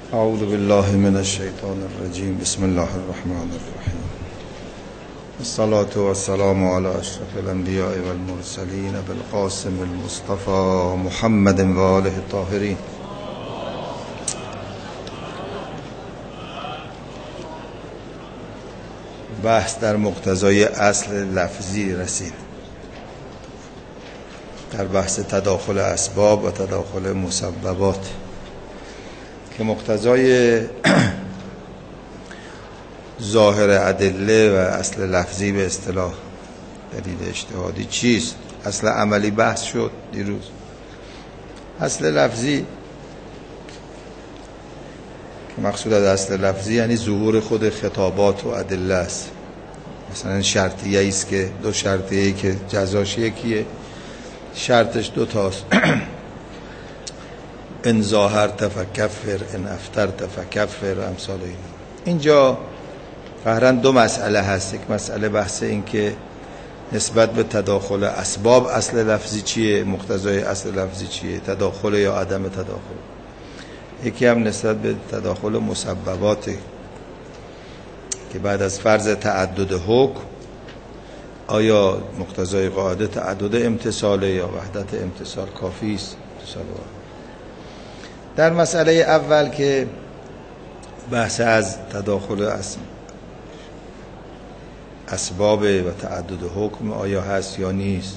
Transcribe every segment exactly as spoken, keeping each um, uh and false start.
اعوذ بالله من الشیطان الرجیم. بسم الله الرحمن الرحیم. الصلاة والسلام على اشرف الانبیاء والمرسلین بالقاسم المصطفى محمد و آله الطاهرین. بحث در مقتضای اصل لفظی رسید، در بحث تداخل اسباب و تداخل مسببات که مقتضای ظاهر ادله و اصل لفظی به اصطلاح دلیل اجتهادی چیست. اصل عملی بحث شد دیروز. اصل لفظی که مقصود از اصل لفظی یعنی ظهور خود خطابات و ادله است. مثلا شرطیه است که دو شرطیه که جزاش یکیه، شرطش دو تاست. ان ظاهرت فکفر ان افترت فکفر و امثال این. اینجا فهراً دو مسئله هست. یک مسئله بحث این که نسبت به تداخل اسباب اصل لفظی چیه، مقتضای اصل لفظی چیه، تداخل یا عدم تداخل. یکی هم نسبت به تداخل مسببات که بعد از فرض تعدد حکم آیا مقتضای قاعده تعدد امتصاله یا وحدت امتصال کافی است. در مسئله اول که بحث از تداخل اسباب و تعدد حکم آیا هست یا نیست،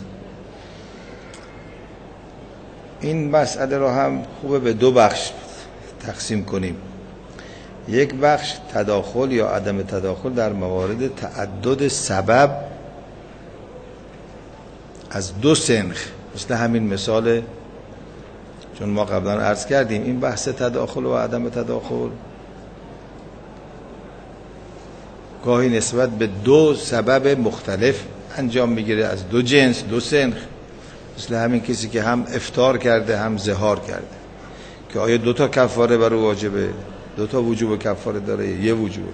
این مسئله رو هم خوبه به دو بخش تقسیم کنیم. یک بخش تداخل یا عدم تداخل در موارد تعدد سبب از دو سنخ، مثل همین مثال چون ما قبلا عرض کردیم این بحث تداخل و عدم تداخل گاهی نسبت به دو سبب مختلف انجام میگیره، از دو جنس، دو سنخ. مثل همین کسی که هم افطار کرده هم ظهار کرده، که آیا دو تا کفاره بر او واجبه، دو تا وجوب کفاره داره، یه وجوب.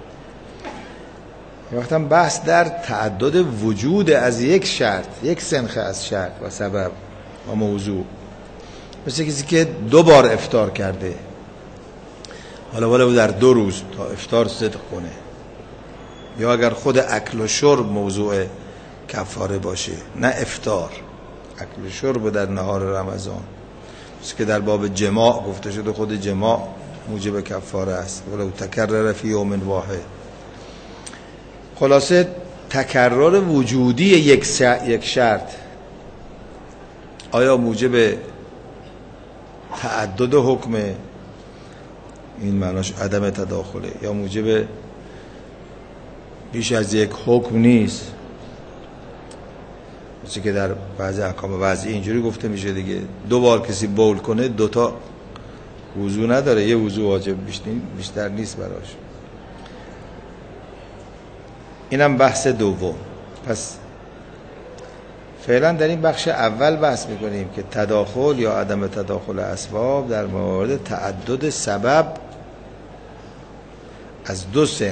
وقتا بحث در تعدد وجود از یک شرط، یک سنخ از شرط و سبب و موضوع. مثل کسی که دو بار افطار کرده، حالا ولی در دو روز تا افطار صدق کنه، یا اگر خود اکل و شرب موضوع کفاره باشه نه افطار، اکل و شرب در نهار رمضان، مثل که در باب جماع گفته شده خود جماع موجب کفاره است ولو تکرر فی یوم واحد. خلاصه تکرار وجودی یک یک شرط آیا موجب تعدد حکم، این معناش عدم تداخله، یا موجب بیش از یک حکم نیست، مثل که در بعضی احکام وضعی اینجوری گفته میشه دیگه، دو بار کسی بول کنه دوتا وضو نداره، یه وضو واجب بیشتر نیست براش. اینم بحث دوم. پس فعلا در این بخش اول بحث میکنیم که تداخل یا عدم تداخل اسباب در موارد تعدد سبب از دو سنخ،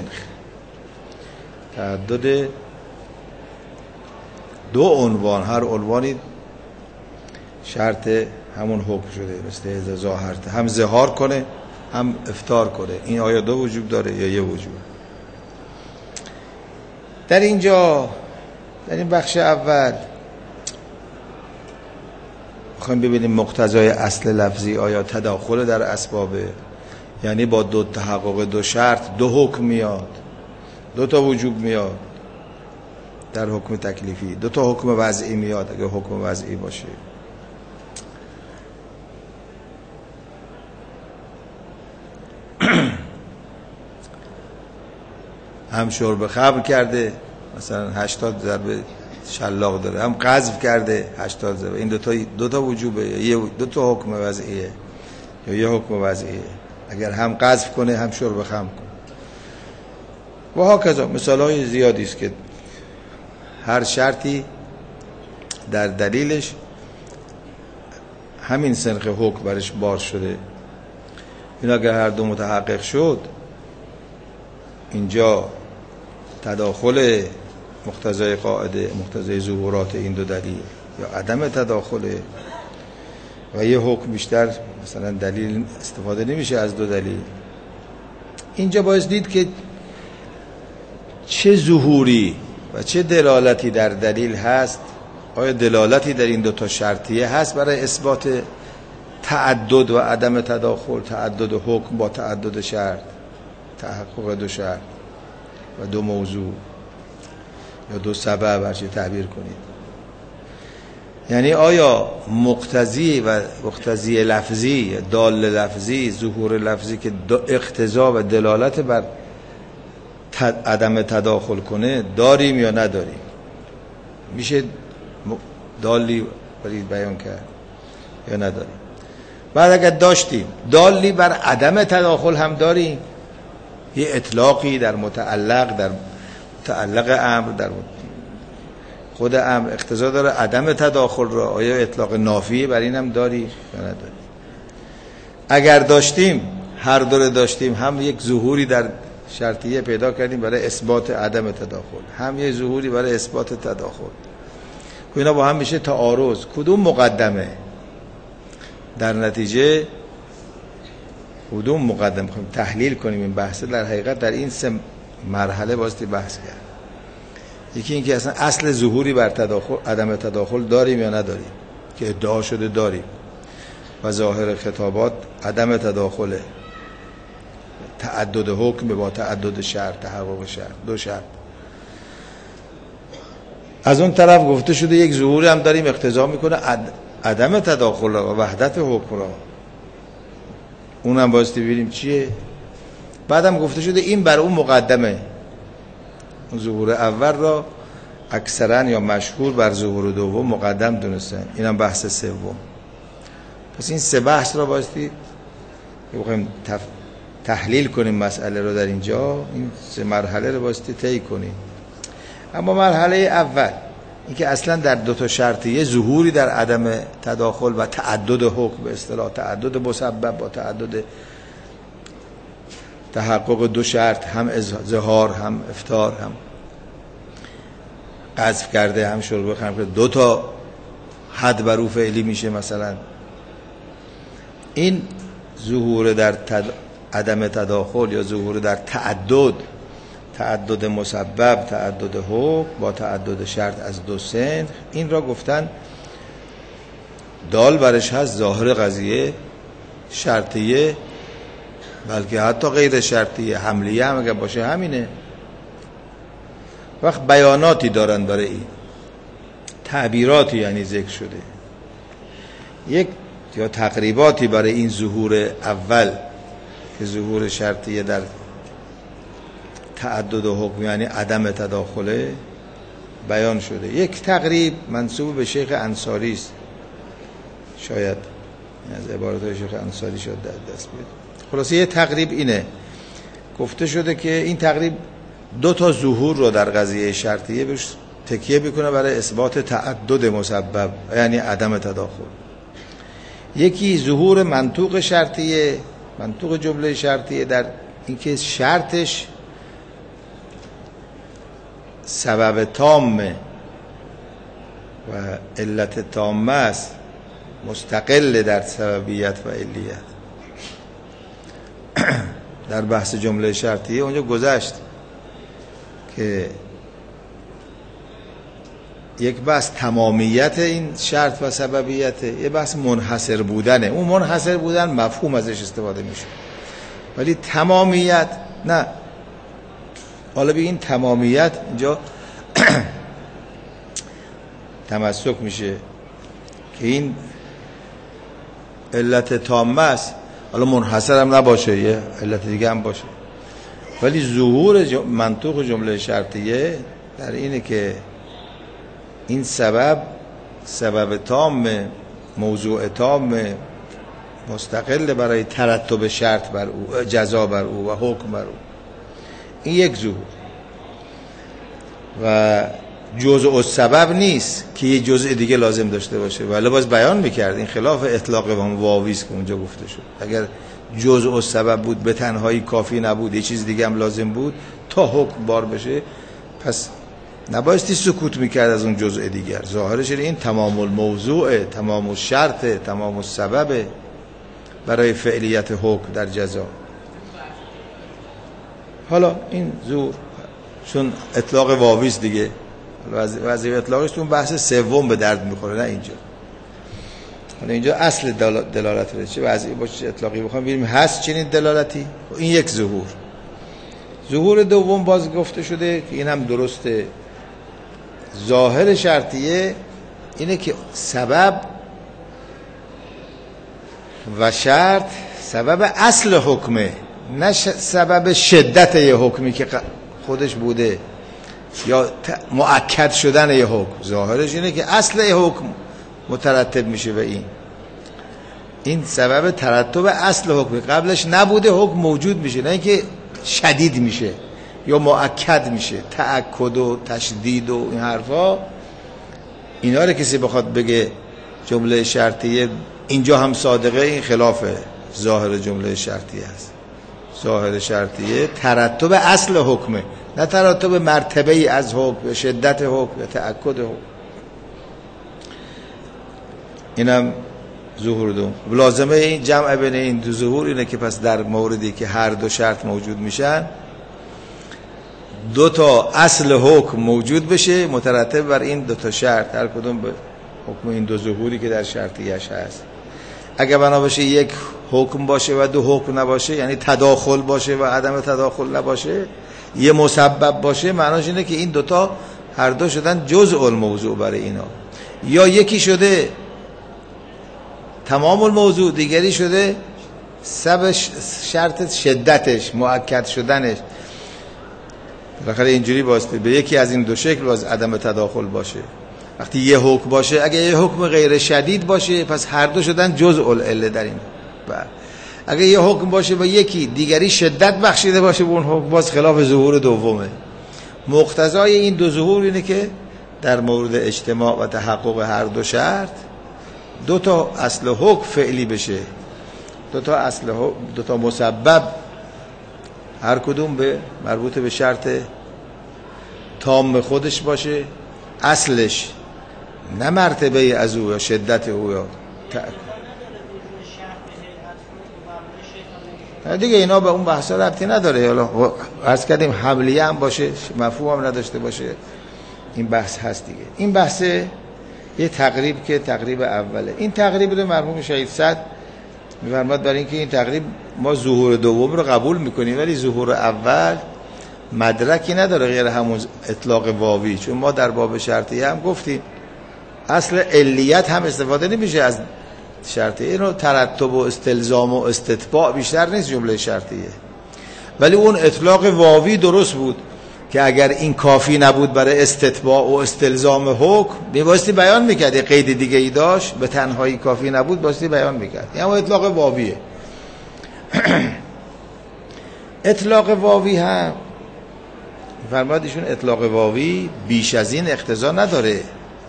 تعدد دو عنوان، هر عنوانی شرط همون حکم شده، مثل اذا ظاهرت، هم ظهار کنه هم افطار کنه. این آیا دو وجوب داره یا یه وجوب؟ در اینجا در این بخش اول میخوایم ببینیم مقتضای اصل لفظی آیا تداخل در اسبابه، یعنی با دو تحقق دو شرط دو حکم میاد، دو تا وجوب میاد در حکم تکلیفی، دو تا حکم وضعی میاد اگه حکم وضعی باشه. هم شرب خمر کرده مثلا هشتاد ضربه شلاق داره، هم قذف کرده هشتاد ضربه. این دو تا دو تا وجوبه یا دو تا حکم وضعیه یا یه حکم وضعیه. اگر هم قذف کنه هم شرب خمر کنه و ها کذا. مثال های زیادی است که هر شرطی در دلیلش همین سنخ حکم برش بار شده. این اگر هر دو متحقق شد، اینجا تداخل مقتضای قاعده، مقتضای ظهورات این دو دلیل، یا عدم تداخل و یه حکم بیشتر مثلا دلیل استفاده نمیشه از دو دلیل. اینجا باید دید که چه ظهوری و چه دلالتی در دلیل هست. آیا دلالتی در این دوتا شرطیه هست برای اثبات تعدد و عدم تداخل، تعدد حکم با تعدد شرط، تحقق دو شرط و دو موضوع یا دو سبب، هر چی تعبیر کنید. یعنی آیا مقتضی و مقتضی لفظی، دال لفظی، ظهور لفظی که اقتضا و دلالت بر تد... عدم تداخل کنه داریم یا نداریم؟ میشه دالی برای بیان کرد یا نداریم؟ بعد اگر داشتیم دالی بر عدم تداخل هم داریم، یه اطلاقی در متعلق در متعلق امر در خود امر اقتضا داره عدم تداخل را، آیا اطلاق نافی بر این هم داری یا نداری؟ اگر داشتیم، هر دور داشتیم، هم یک ظهوری در شرطیه پیدا کردیم برای اثبات عدم تداخل، هم یک ظهوری برای اثبات تداخل، اینا با هم میشه تعارض. کدوم مقدمه؟ در نتیجه کدوم مقدم میخوایم تحلیل کنیم این بحثه؟ در حقیقت در این سه مرحله باستی بحث کرد. یکی این که اصلا اصل ظهوری بر تداخل عدم تداخل داریم یا نداریم، که ادعا شده داریم و ظاهر خطابات عدم تداخله، تعدد حکم با تعدد شرط، تحقق شرط، دو شرط. از اون طرف گفته شده یک ظهوری هم داریم اقتضا میکنه عدم تداخل و وحدت حکم را، اونم باستی ببینیم چیه. بعدم گفته شده این بر اون مقدمه، اون ظهور اول را اکثرا یا مشهور بر ظهور دوم مقدم دونستن. اینم بحث سوم. پس این سه بحث را باستی بخوایم تف... تحلیل کنیم مسئله رو در اینجا، این سه مرحله رو باستی طی کنیم. اما مرحله اول این که اصلا در دو تا شرطیه ظهوری در عدم تداخل و تعدد حکم، به اصطلاح تعدد مسبب با تعدد تحقق دو شرط، هم ظهار هم افطار هم قذف کرده هم شرب خمر کرده، دو تا حد بر او فعلی میشه. مثلا این ظهور در تد... عدم تداخل یا ظهور در تعدد، تعدد مسبب، تعدد حکم با تعدد شرط از دو صنف، این را گفتن دال برش هست ظاهر قضیه شرطیه، بلکه حتی غیر شرطیه، حملیه هم اگر باشه همینه. وقت بیاناتی دارن برای این، تعبیراتی یعنی ذکر شده، یک یا تقریباتی برای این ظهور اول که ظهور شرطیه در تعدد حکم یعنی عدم تداخله بیان شده. یک تقریب منسوب به شیخ انصاری است، شاید از عبارات شیخ انصاری شد در دست بیاد. خلاصه یه تقریب اینه، گفته شده که این تقریب دو تا ظهور رو در قضیه شرطیه بهش تکیه بکنه برای اثبات تعدد مسبب یعنی عدم تداخل. یکی ظهور منطوق شرطیه، منطوق جمله شرطیه در اینکه شرطش سبب تامه و علت تامه است، مستقل در سببیت و علیت. در بحث جمله شرطیه اونجا گذشت که یک بحث تمامیت این شرط و سببیته، یک بحث منحصر بودنه. اون منحصر بودن مفهوم ازش استفاده میشه، ولی تمامیت نه. حالا به این تمامیت اینجا تمسک میشه که این علت تامه است، حالا منحصر هم نباشه، یه علت دیگه هم باشه، ولی ظهور منطوق جمله شرطیه در اینه که این سبب سبب تام، موضوع تام، مستقل برای ترتب شرط بر او، جزا بر او و حکم بر او. این یک ظهور و جزء السبب نیست که یه جزء دیگه لازم داشته باشه، ولی باز بیان میکرد این خلاف اطلاق هم واویست که اونجا گفته شد. اگر جزء السبب بود به تنهایی کافی نبود، یه چیز دیگه هم لازم بود تا حکم بار بشه، پس نبایستی سکوت میکرد از اون جزء دیگر. ظاهرش این تمام الموضوع، تمام الشرط، تمام السبب. برای فعلیت حکم در جزا. حالا این ظهور چون اطلاق واوی است دیگه، وظیفه اطلاقش تو بحث سوم به درد میخوره، نه اینجا. حالا اینجا اصل دلالت رو چه وضعی باشه اطلاقی بخوام ببینیم هست چنین دلالتی. این یک ظهور. ظهور دوم باز گفته شده که این هم درسته، ظاهر شرطیه اینه که سبب و شرط سبب اصل حکمه، نه سبب شدت یه حکمی که خودش بوده یا مؤکد شدن یه حکم. ظاهرش اینه که اصل یه حکم مترتب میشه به این این سبب ترتب اصل حکم، قبلش نبوده حکم موجود میشه، نه اینکه شدید میشه یا مؤکد میشه. تأکد و تشدید و این حرفا، اینا رو کسی بخواد بگه جمله شرطیه اینجا هم صادقه، این خلاف ظاهر جمله شرطیه است. ظاهر شرطیه ترتب اصل حکمه، نه ترتب مرتبه ای از حکم، شدت حکم یا تأکد حکم. اینم ظهور دوم. لازمه این جمع بین این دو ظهور اینه که پس در موردی که هر دو شرط موجود میشن، دو تا اصل حکم موجود بشه مترتب بر این دو تا شرط، هر کدوم به حکم این دو ظهوری که در شرطیش هست. اگه بنا باشه یک حکم باشه و دو حکم نباشه، یعنی تداخل باشه و عدم تداخل نباشه، یه مسبب باشه، معناش اینه که این دوتا هر دو شدن جزء الموضوع برای اینا. یا یکی شده تمام الموضوع، دیگری شده سبب شرط شدتش، مؤکد شدنش. بالاخره اینجوری واسطه به یکی از این دو شکل باز عدم تداخل باشه. وقتی یه حکم باشه، اگه یه حکم غیر شدید باشه، پس هر دو شدن جزء العله در این. اگه یه حکم باشه و یکی دیگری شدت بخشیده باشه به اون حکم، باز خلاف ظهور دومه. مقتضای این دو ظهور اینه که در مورد اجتماع و تحقق هر دو شرط، دو تا اصل حکم فعلی بشه، دو تا اصل حکم، دو تا مسبب، هر کدوم به مربوط به شرط تام خودش باشه، اصلش نه مرتبه از او یا شدت او یا دیگه. اینا به اون بحثا ربطی نداره. حالا عرض کردیم حملیه هم باشه، مفهوم هم نداشته باشه، این بحث هست دیگه. این بحث یه تقریب که تقریب اوله. این تقریب رو مرحوم شهید صدر می‌فرماد برای اینکه این تقریب ما ظهور دوم رو قبول میکنیم، ولی ظهور اول مدرکی نداره غیر همون اطلاق واوی. چون ما در باب شرطیه هم گفتیم اصل علیت هم استفاده نمیشه از شرطیه، اینو ترتب و استلزام و استتباع بیشتر نیست جمله شرطیه. ولی اون اطلاق واوی درست بود که اگر این کافی نبود برای استتباع و استلزام حکم، میبایستی بیان میکرد. یه قید دیگه ای داشت، به تنهایی کافی نبود، بایستی بیان میکرد. یعنی اطلاق واویه. اطلاق واوی هم فرمادیشون اطلاق واوی بیش از این اقتضا نداره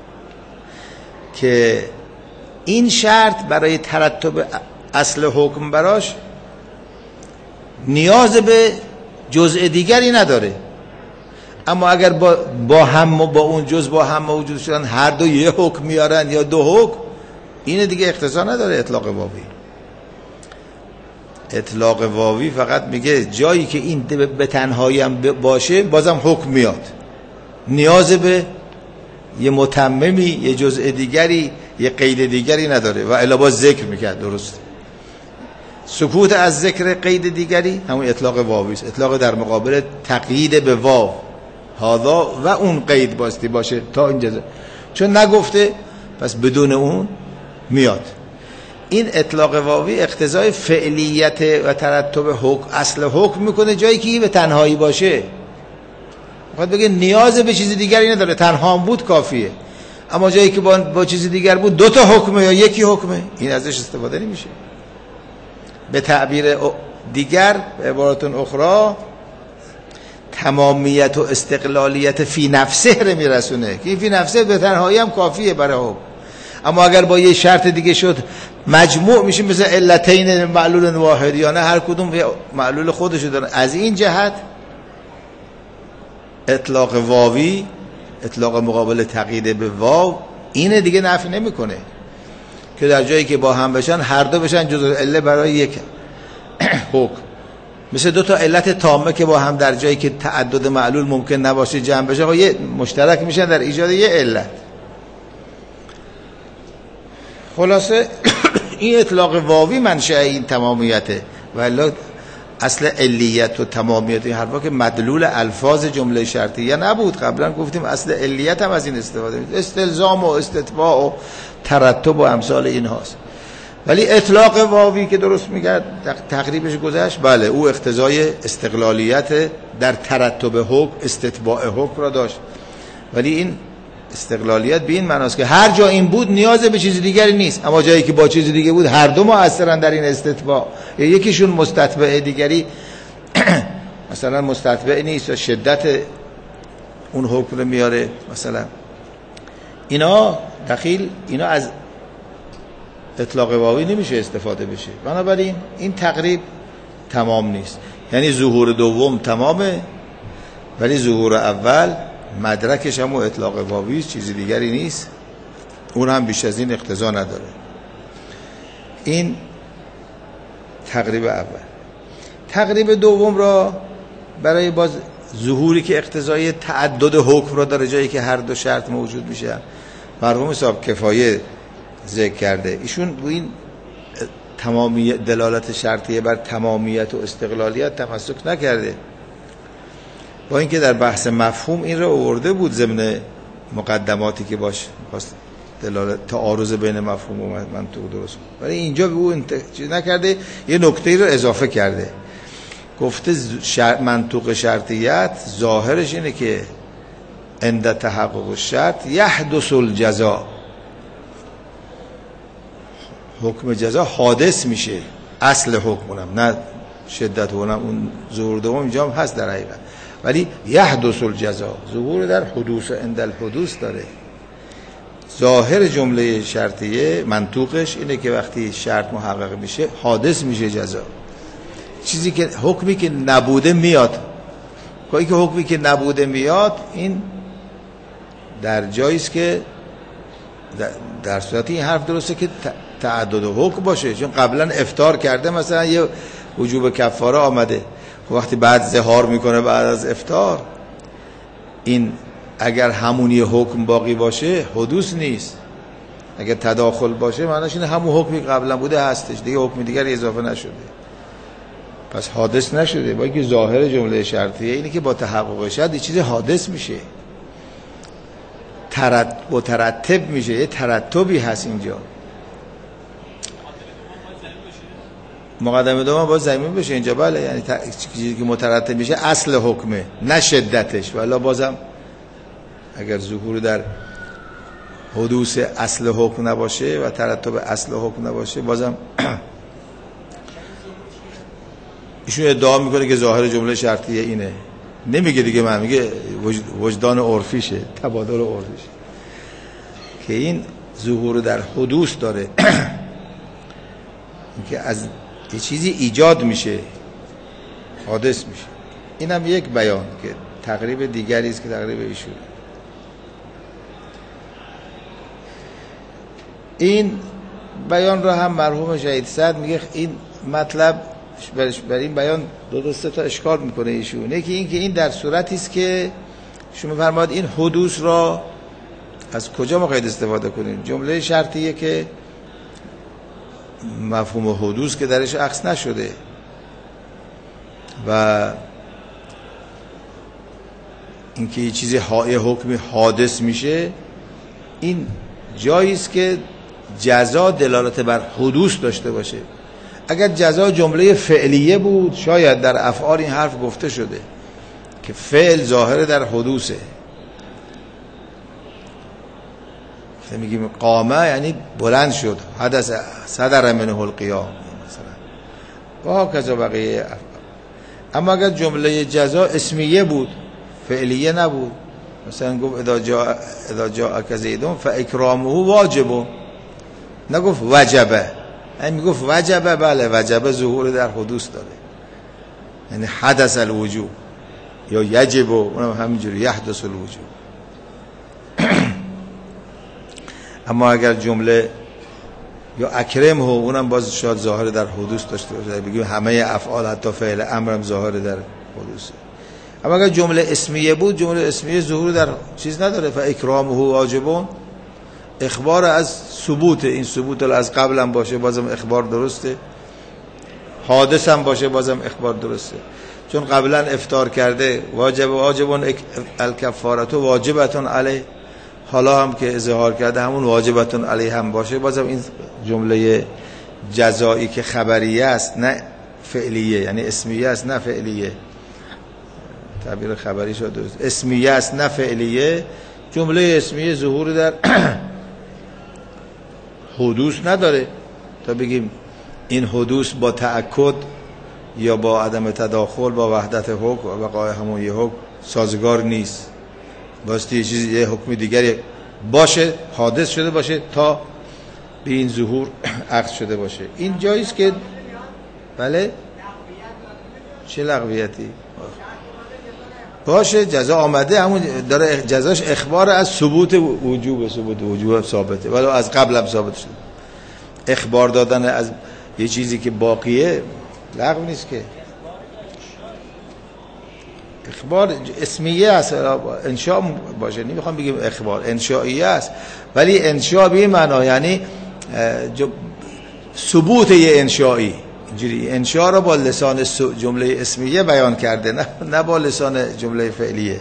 که این شرط برای ترتب اصل حکم براش نیاز به جزء دیگری نداره. اما اگر با, با هم با اون جزء با هم موجود شدن، هر دو یه حکم میارن یا دو حکم، اینه دیگه اقتضا نداره اطلاق واوی. اطلاق واوی فقط میگه جایی که این به تنهایی هم باشه بازم حکم میاد، نیاز به یه متممی، یه جزء دیگری، یه قید دیگری نداره. و الا باز ذکر میکرد. درست سکوت از ذکر قید دیگری همون اطلاق واوی است. اطلاق در مقابل تقیید به واو، هذا و اون قید باستی باشه تا اینجا، چون نگفته پس بدون اون میاد. این اطلاق واوی اقتضای فعلیت و ترتب حکم، اصل حکم میکنه جایی که به تنهایی باشه. میخواد بگه نیاز به چیز دیگری نداره، تنها بود کافیه. اما جایی که با, با چیز دیگر بود، دو تا حکمه یا یکی حکمه، این ازش استفاده نمیشه. به تعبیر دیگر، به عبارت اخرى، تمامیت و استقلالیت فی نفسه رو میرسونه که این فی نفسه به تنهایی هم کافیه برای حکم. اما اگر با یه شرط دیگه شد مجموع میشه، مثل علتین معلول واحد، یا نه هر کدوم معلول خودشو دارن. از این جهت اطلاق واوی، اطلاق مقابل تقیید به واو، اینه دیگه نفی نمیکنه. که در جایی که با هم بشن هر دو بشن جزء عله برای یک حکم. مثل دو تا علت تامه که با هم در جایی که تعدد معلول ممکن نباشه جمع بشه، یه مشترک میشن در ایجاد یه علت. خلاصه این اطلاق واوی منشأ این تمامیته، ولی اصل علیت و تمامیت این حرفا که مدلول الفاظ جمله شرطیه نبود. قبلا گفتیم اصل علیت هم از این استفاده میشه، استلزام و استتباع و ترتب و امثال این هاست. ولی اطلاق واوی که درست میگه تقریبش گذشت، بله او اقتضای استقلالیت در ترتب حکم، استتباع حکم را داشت، ولی این استقلالیت به این معناست که هر جا این بود نیاز به چیز دیگری نیست، اما جایی که با چیز دیگه بود هر دو مؤثرن در این استتباع، یا یکیشون مستتبع دیگری مثلا مستتبع نیست یا شدت اون حکم رو میاره مثلا. اینا دخیل اینا از اطلاق واوی نمیشه استفاده بشه. بنابراین این تقریب تمام نیست، یعنی ظهور دوم تمامه ولی ظهور اول مدرکش هم اطلاق واوی، چیزی دیگری نیست، اون هم بیش از این اقتضا نداره. این تقریب اول. تقریب دوم را برای باز ظهوری که اقتضای تعدد حکم را داره، جایی که هر دو شرط موجود میشه، مرحوم صاحب کفایه ذکر کرده. ایشون رو این تمامی دلالت شرطیه بر تمامیت و استقلالیت تمسک نکرده، با اینکه در بحث مفهوم این رو آورده بود ضمن مقدماتی که باش خواست دلالت تعارض بین مفهوم و منطوق درست کنه، ولی اینجا به او انت... چیز نکرده، یه نکته رو اضافه کرده. گفته شر... منطوق شرطیت ظاهرش اینه که عند تحقق الشرط یحدث الجزاء، حکم جزا حادث میشه، اصل حکم اونم نه شدت اونم، اون ظهور دوم اینجا هم هست در حقیقت، ولی یحدث الجزاء ظهور در حدوث عند الحدوث داره. ظاهر جمله شرطیه منطوقش اینه که وقتی شرط محقق میشه حادث میشه جزا، چیزی که حکمی که نبوده میاد. که که حکمی که نبوده میاد این در جاییست که در صورتی این حرف درسته که تعدد حکم باشه، چون قبلا افطار کرده مثلا یه وجوب کفاره آمده، وقتی بعد ظهار میکنه بعد از افطار، این اگر همونی حکم باقی باشه حدوث نیست، اگر تداخل باشه معناش اینه همون حکمی قبلا بوده هستش دیگه، حکم دیگری اضافه نشده، پس حادث نشده. با اینکه ظاهر جمله شرطیه اینه که با تحقق شرط یه چیز حادث میشه، ترت... مترتب میشه، یه ترتبی هست اینجا. مقدمه دوم باید زمین بشه اینجا، بله، یعنی چیزی که مترتب میشه اصل حکمه نه شدتش، ولی بازم اگر ظهور در حدوث اصل حکم نباشه و ترتب اصل حکم نباشه، بازم ایشون ادعا میکنه که ظاهر جمله شرطیه اینه، نمیگه دیگه، من میگه وجدان عرفیشه، تبادل عرفیشه که این ظهور در حدوث داره که از یه چیزی ایجاد میشه، حادث میشه. اینم یک بیان که تقریب دیگری است که تقریب ایشون. این بیان را هم مرحوم شهید سعد میگه این مطلب برای این بیان دو دو سه تا اشکال میکنه ایشون. یکی این که این در صورتی است که شما فرماد این حدوث را از کجا ما قید استفاده کنیم؟ جمله شرطیه که مفهوم حدوث که درش عکس نشده و اینکه یه چیزی یه حکمی حادث میشه، این جایی است که جزا دلالت بر حدوث داشته باشه. اگر جزا جمله فعلیه بود شاید در افعال این حرف گفته شده که فعل ظاهر در حدوثه. میگیم قامه یعنی بلند شد، حدث صدر منه القیام مثلا، و هکذا بقیه افعال. اما اگر جمله جزا اسمیه بود فعلیه نبود، مثلا گفت اذا جاء اذا جاءک زیدون فاکرامه واجب، نگفت وجبه، یعنی میگفت وجبه، بله وجبه ظهور در حدوث داره، یعنی حدث الوجوب یا یجب، اونم همینجوری یحدث الوجوب. اما اگر جمله یا اکرم هو، اونم باز شاید ظاهر در حدوث داشته باشه، بگیم همه افعال حتی فعل امرم ظاهر در حدوثه. اما اگر جمله اسمیه بود، جمله اسمیه ظهور در چیز نداره. فاکرامه واجبون، اخبار از ثبوت، این ثبوت از قبل هم باشه بازم اخبار درسته، حادث هم باشه بازم اخبار درسته، چون قبلا افطار کرده واجب واجبون الکفارتو واجبتون علیه، حالا هم که اظهار کرده همون واجبتون علیه هم باشه بازم این جمله جزایی که خبریه است نه فعلیه، یعنی اسمیه است نه فعلیه، تعبیر خبری شد درست، اسمیه است نه فعلیه، جمله اسمیه ظهور در حدوث نداره تا بگیم این حدوث با تأکد یا با عدم تداخل با وحدت حکم و بقای همون یه حکم سازگار نیست. باستی یه چیزی یه حکم دیگری باشه حادث شده باشه تا به این ظهور عقد شده باشه. این جاییست که بله چه لغویتی باشه جزا آمده، همون داره جزاش اخبار از ثبوت وجوب، ثبوت وجوب ثابته ولی از قبل هم ثابت شده. اخبار دادن از یه چیزی که باقیه لغو نیست که، اخبار اسمیه است، انشاء باشه، نمیخوام بگیم اخبار انشائیه است، ولی انشاء به معنا یعنی ثبوت یه انشایی، اینجوری انشاء رو با لسان جمله اسمیه بیان کرده، نه نه با لسان جمله فعلیه،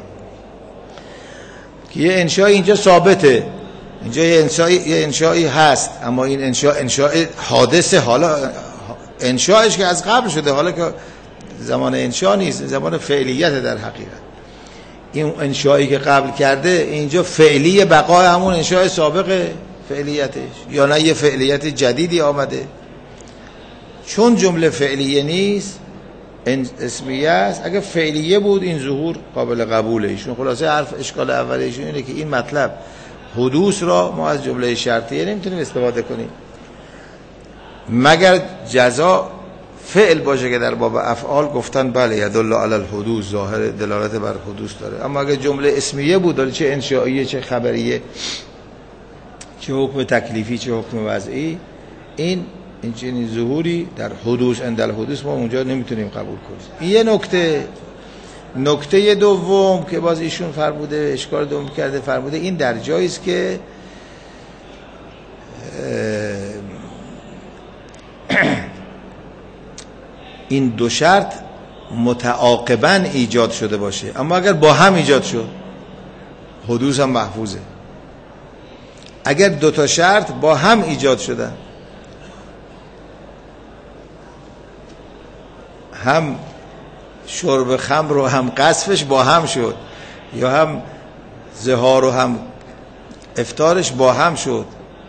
که یه انشاء اینجا ثابته، اینجا یه انشاء یه انشایی هست، اما این انشاء انشاء حادثه، حالا انشاءش که از قبل شده، حالا که زمان انشاء نیست، زمان فعلیت در حقیقت. این انشایی که قبل کرده اینجا فعلی بقای همون انشاء سابق فعلیتش، یا نه یه فعلیت جدیدی آمده، چون جمله فعلیه نیست اسمیه است. اگه فعلیه بود این ظهور قابل قبوله. ایشون خلاصه حرف اشکال اوله ایشون اینه که این مطلب حدوث را ما از جمله شرطیه نمیتونیم استفاده کنیم مگر جزا فعل باشه که در باب افعال گفتن بله یدل علی الحدوث، ظاهر دلالت بر حدوث داره. اما اگه جمله اسمیه بود، داره چه انشائیه چه خبریه چه حکم تکلیفی چه حکم وضعی، این این چنین ظهوری در حدوث عند الحدوث ما اونجا نمیتونیم قبول کنیم. این یه نکته. نکته دوم که باز ایشون فرموده، اشکال دوم کرده، فرموده این در جایی است که این دو شرط متعاقباً ایجاد شده باشه، اما اگر با هم ایجاد شد حدوث هم محفوظه. اگر دو تا شرط با هم ایجاد شدن، هم شرب خمر و هم قذفش با هم شد، یا هم زهار و هم افطارش با هم شد،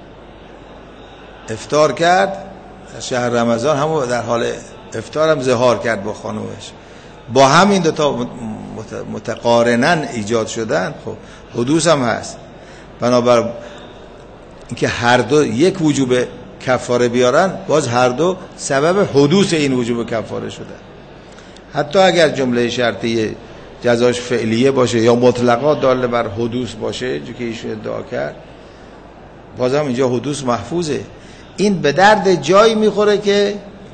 افطار کرد شهر رمضان همون در حال افطار هم زهار کرد با خانومش، با هم این دوتا متقارنن ایجاد شدن، خب حدوث هم هست. بنابر اینکه هر دو یک وجوب کفاره بیارن، باز هر دو سبب حدوث این وجوب کفاره شدن. حتی اگر جمله شرطی جزاش فعلیه باشه یا مطلقا دال بر حدوث باشه، جو که ایشون ادعا کرد، بازم اینجا حدوث محفوظه. این به درد جایی میخوره که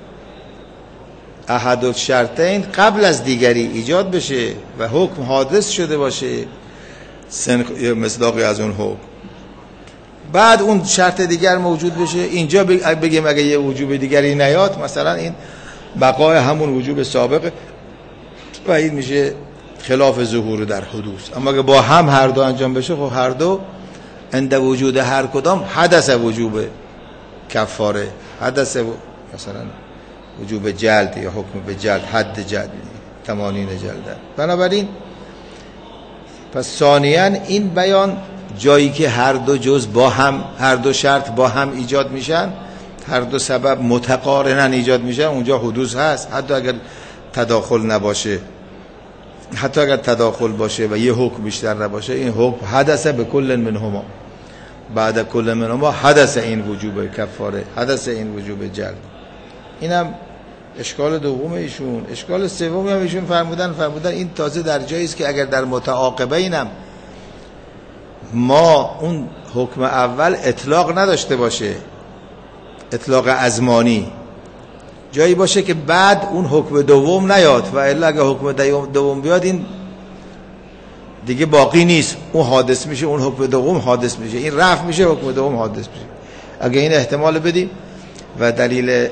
احد الشرطین قبل از دیگری ایجاد بشه و حکم حادث شده باشه، مصداقی از اون حکم، بعد اون شرط دیگر موجود بشه. اینجا بگیم اگه یه وجوب دیگری نیاد، مثلا این بقای همون وجوب سابق و این میشه خلاف ظهور در حدوث. اما اگه با هم هر دو انجام بشه، خب هر دو عند وجود هر کدام حدث وجوب کفاره، حدث مثلا وجوب جلد یا حکم به جلد، حد جلد تمانین جلد. بنابراین پس ثانیاً این بیان جایی که هر دو جز با هم، هر دو شرط با هم ایجاد میشن، هر دو سبب متقارنن ایجاد میشن، اونجا حدوث هست. حتی اگر تداخل نباشه، حتی اگر تداخل باشه و یه حکم بیشتر نباشه، این حکم حدث به کل منهما، بعد کل منهما حدث این وجوب کفاره، حدث این وجوب جلد. اینم اشکال دوم ایشون. اشکال سوم هم ایشون فرمودن فرمودن این تازه در جایی است که اگر در متعاقبه اینم ما اون حکم اول اطلاق نداشته باشه، اطلاق ازمانی جایی باشه که بعد اون حکم دوم نیاد، و الا اگه حکم دوم بیاد این دیگه باقی نیست، اون حادث میشه، اون حکم دوم حادث میشه، این رفع میشه، حکم دوم حادث میشه. اگه این احتمال بدیم و دلیل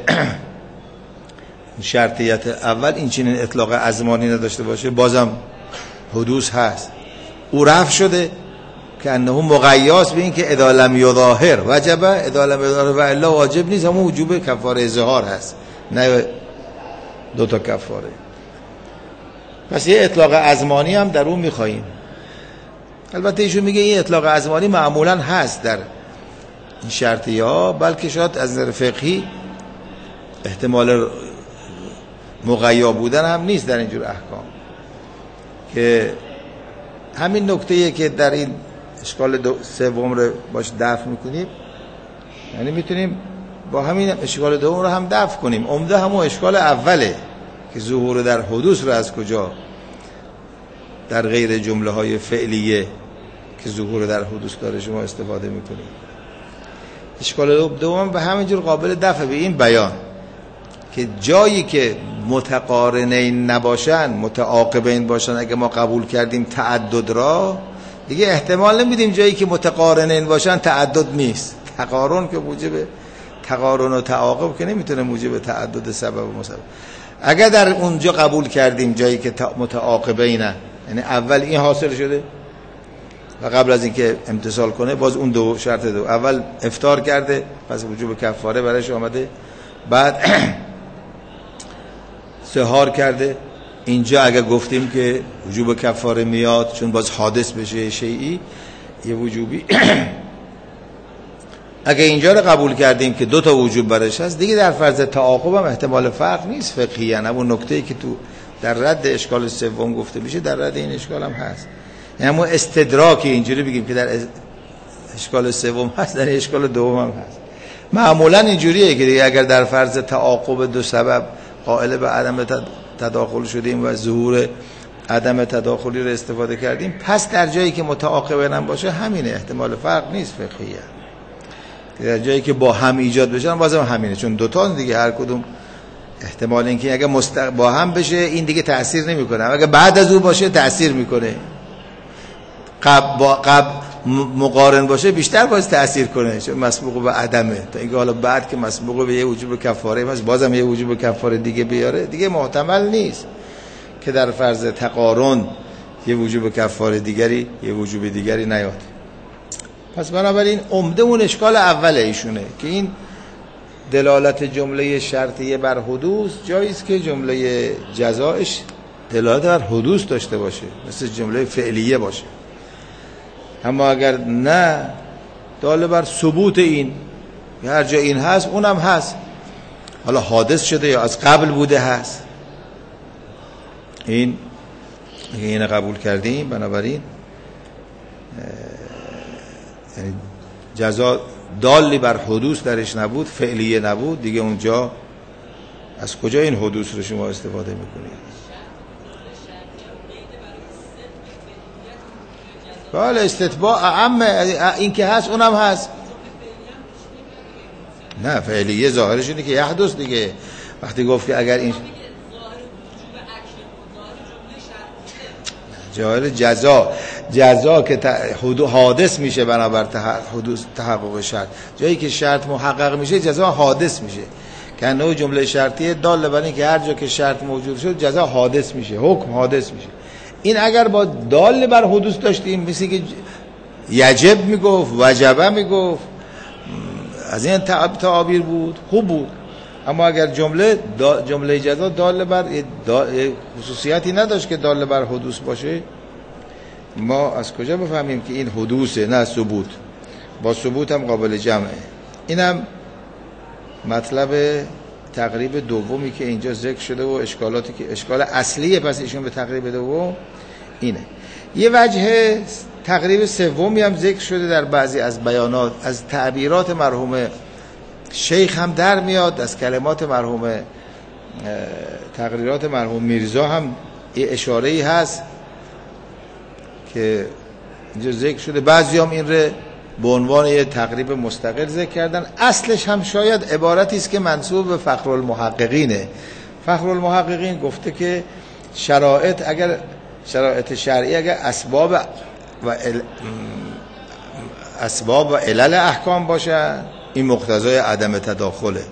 شرطیت اول این چنین اطلاق ازمانی نداشته باشه، بازم حدوث هست. او رفع شده که انه مقیاس به این که اذا لم یظاهر وجب، اذا لم یظاهر و الا واجب نیست، همون وجوب کفاره اظهار هست، نه دو تا کفاره. پس یه اطلاق ازمانی هم در اون میخواییم. البته ایشون میگه این اطلاق ازمانی معمولا هست در این شرطیه ها، بلکه شاید از نظر فقهی احتمال مغیا بودن هم نیست در اینجور احکام، که همین نکته‌ایه که در این اشکال سوم رو باش دفع میکنیم، یعنی میتونیم با همین اشکال دوم رو هم دفع کنیم. عمده همون اشکال اوله که ظهور در حدوث رو از کجا در غیر جمله های فعلیه که ظهور در حدوث داره شما استفاده میکنیم. اشکال دوم به همین جور قابل دفع به این بیان که جایی که متقارنین نباشن، متعاقبین باشن، اگه ما قبول کردیم تعدد را، دیگه احتمال نمیدیم جایی که متقارنین باشن تعدد نیست. تقارن که موجب تقارن و تعاقب که نمیتونه موجب تعدد سبب و مسبب. اگر در اونجا قبول کردیم جایی که متعاقبینه، یعنی اول این حاصل شده و قبل از اینکه امتثال کنه باز اون دو شرط دو، اول افطار کرده پس وجوب کفاره برایش آمده، بعد سحار کرده، اینجا اگر گفتیم که وجوب کفاره میاد چون باز حادث بشه شیئی یه وجوبی اگه اینجا رو قبول کردیم که دو تا وجوب برش هست، دیگه در فرض تعاقب هم احتمال فرق نیست فقهی. یعنی اون نکته‌ای که تو در رد اشکال سوم گفته میشه در رد این اشکال هم هست. یعنی ما استدراکی اینجوری بگیم که در اشکال سوم هست در اشکال دوم هم هست. معمولا اینجوریه که دیگه اگر در فرض تعاقب دو سبب قائل به عدم تداخل شدیم و ظهور عدم تداخلی رو استفاده کردیم، پس در جایی که متعاقبین هم باشه همینه، احتمال فرق نیست فقهیه. در جایی که با هم ایجاد بشن بازم همینه، چون دوتا دیگه هر کدوم احتمال اینکه اگه مستق... با هم بشه این دیگه تأثیر نمیکنه، اگه بعد از او باشه تأثیر میکنه. قبل با قبل مقارن باشه بیشتر باز تأثیر کنه، چون مسبوق به عدمه، تا اینکه حالا بعد که مسبوق به یه وجوب کفاره پس بازم یه وجوب کفاره دیگه بیاره، دیگه محتمل نیست که در فرض تقارن یه وجوب کفاره دیگری یه وجوب دیگری نیاد. پس بنابراین عمده اون اشکال اوله ایشونه که این دلالت جمله شرطیه بر حدوث جاییست که جمله جزایش دلالت بر حدوث داشته باشه، مثل جمله فعلیه باشه. اما اگر نه دال بر ثبوت این، هر جا این هست اونم هست، حالا حادث شده یا از قبل بوده هست. این این قبول کردیم، بنابراین یعنی جزا دالی بر حدوث درش نبود، فعلیه نبود، دیگه اونجا از کجا این حدوث رو شما استفاده میکنید؟ بله استتباع اعم، این که هست اونم هست. نه فعلیه ظاهرش اینه که یحدث دیگه. وقتی گفت که اگر این ظاهر جزا جزا که حادث میشه بنابر حدوث تحقق شرط، جایی که شرط محقق میشه جزا حادث میشه، که انه جمله شرطیه دال بر این که هر جا که شرط موجود شد جزا حادث میشه، حکم حادث میشه. این اگر با دال بر حدوث داشتیم مثل که یجب میگفت، وجبه میگفت، از این تعابیر بود خوب بود. اما اگر جمله جمله جزا دال بر خصوصیتی نداشت که دال بر حدوث باشه، ما از کجا بفهمیم که این حدوثه؟ نه ثبوت، با ثبوت هم قابل جمعه. اینم مطلب تقریب دومی که اینجا ذکر شده و اشکالاتی که اشکال اصلیه پس ایشون به تقریب دوم اینه. یه وجه تقریب سومی هم ذکر شده در بعضی از بیانات، از تعبیرات مرحوم شیخ هم در میاد، از کلمات مرحوم تقریرات مرحوم میرزا هم یه اشاره‌ای هست که اینجا ذکر شده. بعضی هم این رو به عنوان یه تقریب مستقل ذکر کردن. اصلش هم شاید عبارتی است که منسوب به فخرالمحققینه. فخرالمحققین گفته که شرایط اگر شرایط شرعی اگر اسباب و ال... اسباب و علل احکام باشه، این مقتضای عدم تداخله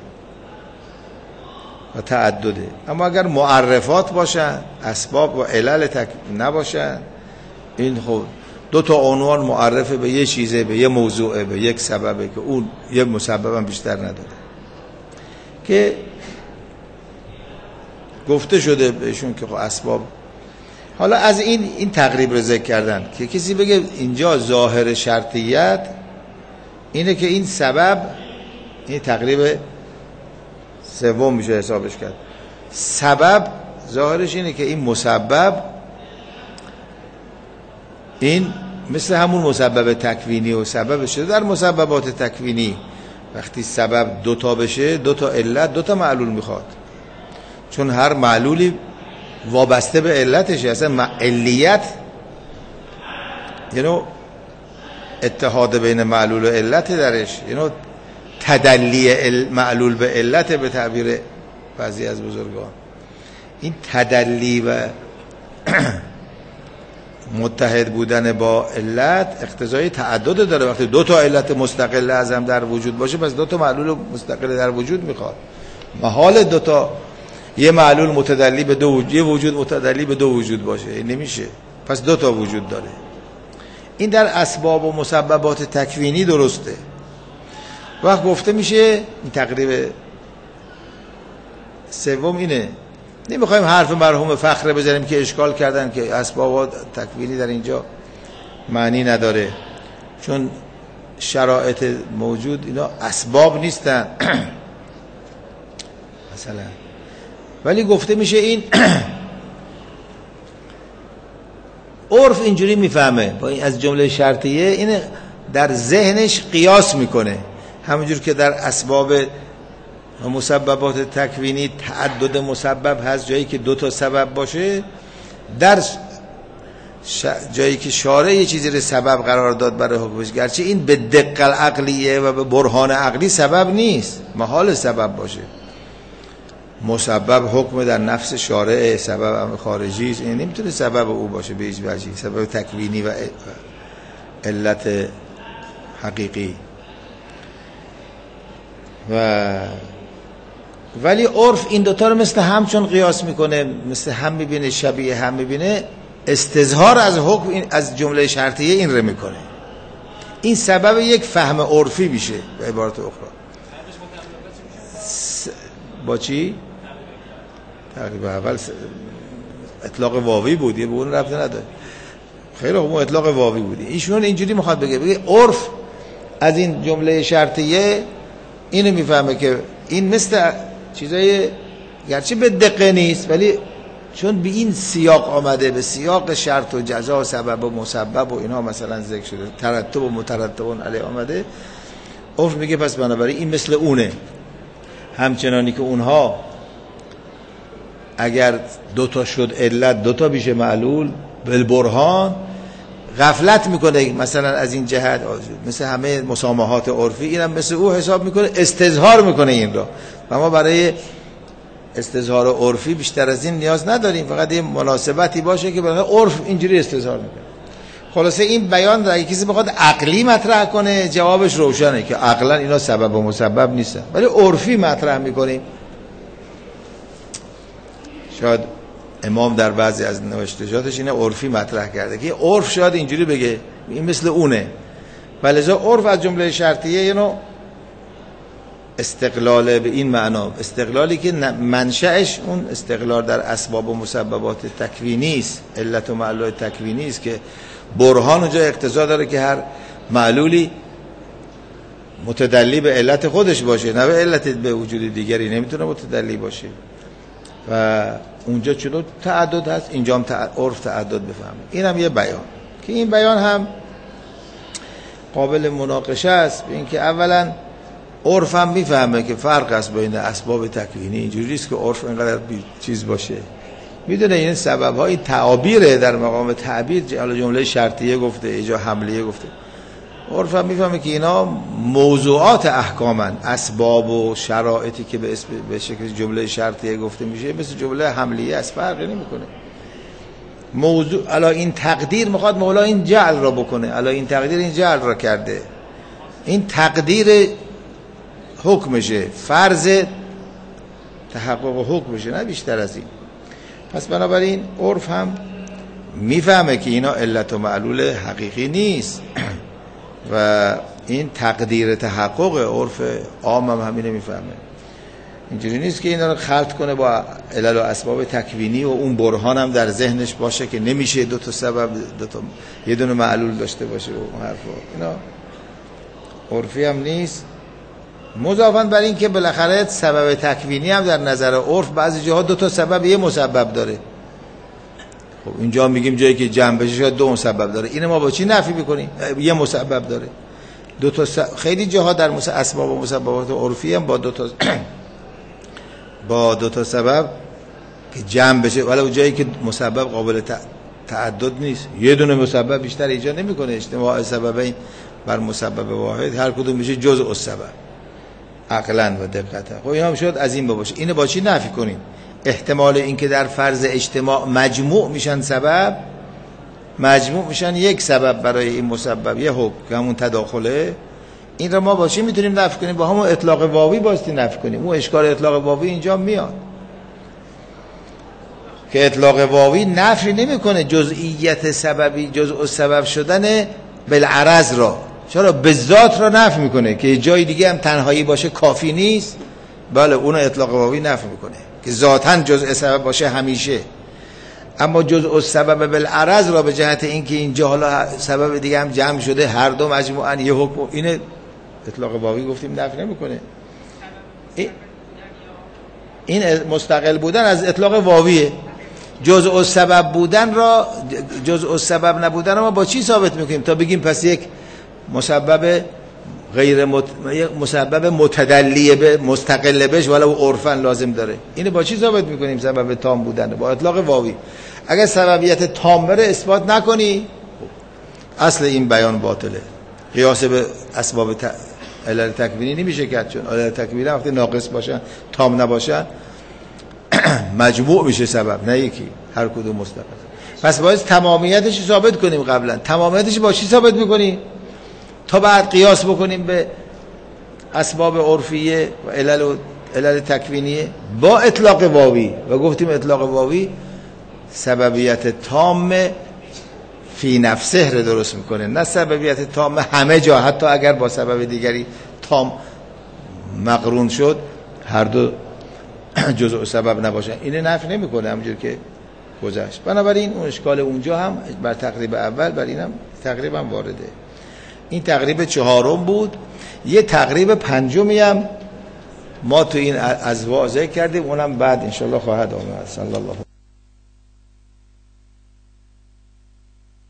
و تعدده. اما اگر معرفات باشن، اسباب و علل تک نباشن، این خب دو تا عنوان معرفه به یه چیزه، به یه موضوعه، به یک سببه که اون یه مسبب هم بیشتر نداره. که گفته شده بهشون که خب اسباب. حالا از این این تقریب رو ذکر کردن که کسی بگه اینجا ظاهر شرطیت اینه که این سبب، این تقریب سوم میشه حسابش کرد، سبب ظاهرش اینه که این مسبب این مثل همون مسبب تکوینی و سبب شده در مسببات تکوینی. وقتی سبب دوتا بشه، دوتا علت، دوتا معلول میخواد، چون هر معلولی وابسته به علتشه. اصلا علیت یعنی اتحاد بین معلول و علت درش، یعنی تدلی معلول به علت به تعبیر بعضی از بزرگان. این تدلی و متحد بودن با علت اقتضای تعدد داره. وقتی دو تا علت مستقل از هم در وجود باشه، پس دو تا معلول مستقل در وجود میخواد. محال دو تا، یه معلول متدلی به دو وجود، یه وجود متدلی به دو وجود باشه، این نمیشه. پس دو تا وجود داره. این در اسباب و مسببات تکوینی درسته. وقت گفته میشه این تقریب سوم اینه. نمیخوایم حرف مرحوم فخر بزنیم که اشکال کردن که اسباب تکوینی در اینجا معنی نداره، چون شرایط موجود اینا اسباب نیستن مثلا. ولی گفته میشه این عرف اینجوری میفهمه، با این از جمله شرطیه این در ذهنش قیاس میکنه. همونجور که در اسباب و مسببات تکوینی تعدد مسبب هست، جایی که دو تا سبب باشه، در ش... جایی که شارع یه چیزی رو سبب قرار داد برای حکمش، گرچه این به دقت عقلیه و به برهان عقلی سبب نیست، محال سبب باشه. مسبب حکم در نفس شارع، سبب هم خارجی است، این نمیتونه سبب او باشه به هیچ وجهی، سبب تکوینی و علت حقیقی. و ولی عرف این دوتا رو مثل هم چون قیاس میکنه، مثل هم میبینه، شبیه هم میبینه، استظهار از حکم این از جمله شرطیه این رو میکنه. این سبب یک فهم عرفی میشه به عبارت اخرى. با چی؟ تقریبا اول اطلاق واوی بود، یه به اون ربطی نداره. خیلی خوب، اطلاق واوی بود. ایشون اینجوری میخواد بگه بگه عرف از این جمله شرطیه اینو میفهمه که این مثل چیزای گرچه به دقیقه نیست، ولی چون به این سیاق آمده، به سیاق شرط و جزا و سبب و مسبب و اینا مثلا ذکر شده، ترتب و مترتبون علیه آمده، عرف میگه پس بنابراین این مثل اونه. همچنانی که اونها اگر دوتا شد علت، دوتا بیشه معلول بالبرهان، غفلت میکنه مثلا از این جهت، مثل همه مسامحات عرفی اینم مثل او حساب میکنه، استظهار میکنه این را. و ما برای استظهار عرفی بیشتر از این نیاز نداریم، فقط یه مناسبتی باشه که برای عرف اینجوری استظهار میکنه. خلاصه این بیان را اگه کسی بخواد عقلی مطرح کنه، جوابش روشنه که عقلا اینا سبب و مسبب نیستن، ولی عرفی مطرح میکنیم. شاید امام در بعضی از نوشتجاتش اینه عرفی مطرح کرده که عرف شاید اینجوری بگه این مثل اونه، ولذا عرف از جمله شرطیه یه نوع استقلاله به این معنا، استقلالی که منشأش اون استقلال در اسباب و مسببات تکوینی است، علت و معلول تکوینی است که برهان اونجا اقتضا داره که هر معلولی متدلی به علت خودش باشه، نه به علت به وجود دیگری نمیتونه متدلی باشه. و اونجا چون تعدد هست، اینجا هم عرف تعدد بفهمه. این هم یه بیان که این بیان هم قابل مناقشه است، به اینکه اولا عرف هم میفهمه که فرق است بین اسباب تکوینی، اینجوری است که عرف اینقدر چیز باشه، میدونه این سبب های تعابیره، در مقام تعبیر جمله شرطیه گفته، اینجا حملیه گفته. عرف هم میفهمه که اینا موضوعات احکامن، اسباب و شرایطی که به اسم به شکل جمله شرطیه گفته میشه مثل جمله حملیه از فرقی نمیکنه. موضوع الا این تقدیر میخواد مولا این جعل را بکنه، الا این تقدیر این جعل را کرده، این تقدیر حکمشه، فرض تحقق حکمشه، نه بیشتر از این. پس بنابراین عرف هم میفهمه که اینا علت و معلول حقیقی نیست و این تقدیر تحقق عرف عام هم همینه میفهمه. اینجوری نیست که اینا رو خلط کنه با علل و اسباب تکوینی و اون برهان هم در ذهنش باشه که نمیشه دو تا سبب دو تا یه دونه معلول داشته باشه و اون حرفا. اینا عرفی هم نیست. مضافاً بر این که بالاخره سبب تکوینی هم در نظر عرف بعضی جاها دو تا سبب یه مسبب داره. خب اینجا میگیم جایی که جمع بشه شاید دو مسبب داره، اینو ما با چی نفی میکنیم؟ یه مسبب داره. دو تا س... خیلی جاها در مثل اسباب و مسببات عرفی هم با دو تا با دو تا سبب که جمع بشه، ولی اون جایی که مسبب قابل ت... تعدد نیست، یه دونه مسبب بیشتر ایجاد نمیکنه. اجتماع سببین بر مسبب واحد هر کدوم میشه جزء السبب عقلاً و دقیقاً. خب اینا هم شد از این باشه. اینو با چی نفی کنیم؟ احتمال این که در فرض اجتماع مجموع میشن سبب، مجموع میشن یک سبب برای این مسبب، یه حکم که همون تداخله، این رو ما با چی میتونیم نفی کنیم؟ با همون اطلاق واوی باستی نفی کنیم. اون اشکال اطلاق واوی اینجا میاد که اطلاق واوی نفی نمیکنه جزئیت سببی، جزء سبب شدن بالعرض را، چرا به ذات را نفی میکنه که جای دیگه هم تنهایی باشه کافی نیست. بله اون اطلاق واوی نفی میکنه که ذاتاً جزء سبب باشه همیشه، اما جزء سبب بالعرض را به جهت اینکه اینجا حالا سبب دیگه هم جمع شده هر دو مجموعاً یه حکم، این اطلاق واوی گفتیم نفی نمیکنه. این مستقل بودن از اطلاق واویه. جزء سبب بودن را، جزء سبب نبودن را ما با چی ثابت میکنیم تا بگیم پس یک مسبب غیر مت... مسبب متدلی به مستقل بهش ولو عرفاً لازم داره؟ اینو با چی ثابت میکنیم سبب تام بودن؟ با اطلاق واوی. اگر سببیت تام بره اثبات نکنی اصل این بیان باطله. قیاس به اسباب ت... علل تکوینی نمیشه کرد، چون علل تکوینی وقتی ناقص باشن تام نباشن مجموع میشه سبب، نه یکی هر کدوم مستقل. پس باید تمامیتش ثابت کنیم قبلا. تمامیتش با چی ثابت میکنیم؟ تا بعد قیاس بکنیم به اسباب عرفیه و علل و علل تکوینیه با اطلاق واوی. و گفتیم اطلاق واوی سببیت تام فی نفسه رو درست میکنه، نه سببیت تام همه جا، حتی اگر با سبب دیگری تام مقرون شد هر دو جزء سبب نباشن. اینه نفی نمیکنه همونجور که گذشت. بنابراین اون اشکال اونجا هم بر تقریب اول بر اینم تقریبا وارده. این تقریب چهارم بود. یه تقریب پنجمی هم ما تو این از واضح کردیم، اونم بعد انشالله خواهد آمد. صلی الله